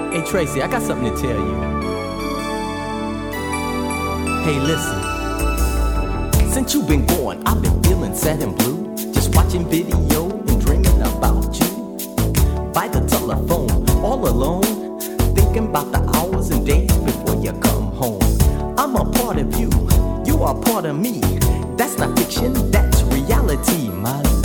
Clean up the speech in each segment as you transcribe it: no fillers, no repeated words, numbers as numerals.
Hey Tracy, I got something to tell you. Hey, listen. Since you've been gone, I've been feeling sad and blue. Just watching video and dreaming about you. By the telephone, all alone, thinking about the hours and days before you come home. I'm a part of you, you are part of me. That's not fiction, that's reality, my love.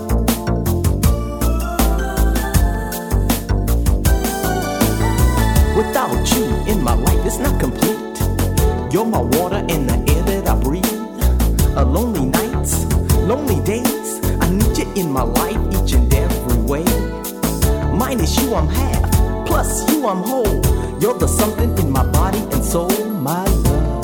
Without you in my life, it's not complete. You're my water and the air that I breathe. Lonely nights, lonely days, I need you in my life each and every way. Minus you, I'm half, plus you, I'm whole. You're the something in my body and soul, my love.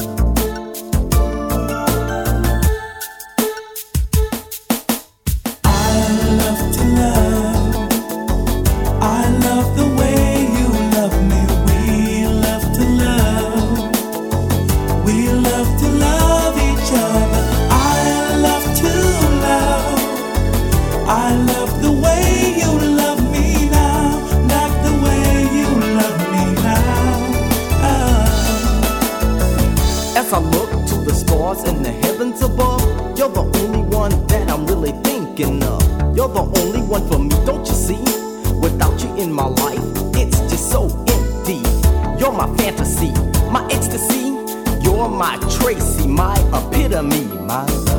As I look to the stars and the heavens above, you're the only one that I'm really thinking of. You're the only one for me, don't you see? Without you in my life, it's just so empty. You're my fantasy, my ecstasy. You're my Tracy, my epitome, my love.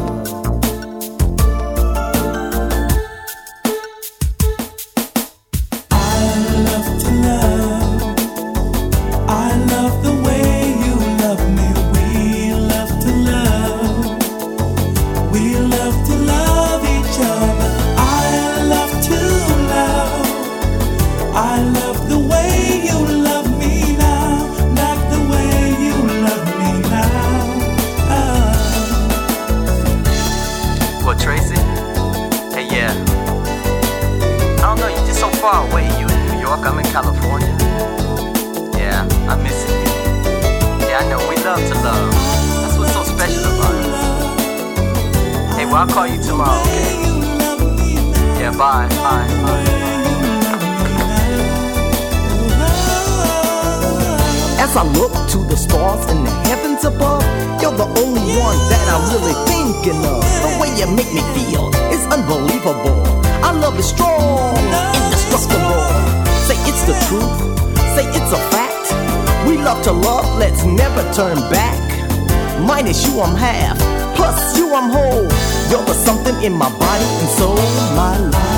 Tracy? Hey, yeah. I don't know, you're just so far away. You in New York, I'm in California. Yeah, I'm missing you. Yeah, I know, we love to love. That's what's so special about it. Hey, well, I'll call you tomorrow, okay? Yeah, bye, bye, bye. As I look to the stars and the heavens above, you're the only one that I'm really thinking of. The way you make me feel is unbelievable. Our love is strong, indestructible. Say it's the truth, say it's a fact. We love to love, let's never turn back. Minus you, I'm half, plus you, I'm whole. You're the something in my body and soul, my life.